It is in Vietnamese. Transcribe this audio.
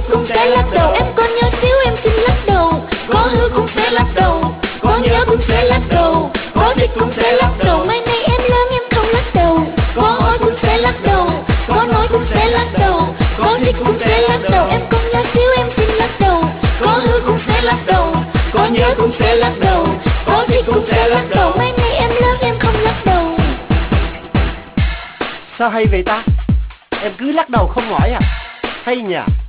thích cũng sẽ lắc đầu. Em còn nhỏ xíu em xin lắc đầu. Có hứa cũng sẽ lắc đầu. Có nhớ cũng sẽ lắc đầu. Có thích cũng sẽ lắc đầu. Mai này em lớn em không lắc đầu. Có hỏi cũng sẽ lắc đầu. Có nói cũng sẽ lắc đầu. Có thích cũng sẽ lắc đầu. Em còn nhỏ xíu em xin lắc đầu. Có hứa cũng sẽ lắc đầu. Có nhớ cũng sẽ lắc đầu. Có thích cũng sẽ lắc đầu. Mai này em lớn em không lắc đầu. Sao hay vậy ta? Em cứ lắc đầu không mỏi à? Hay nhỉ?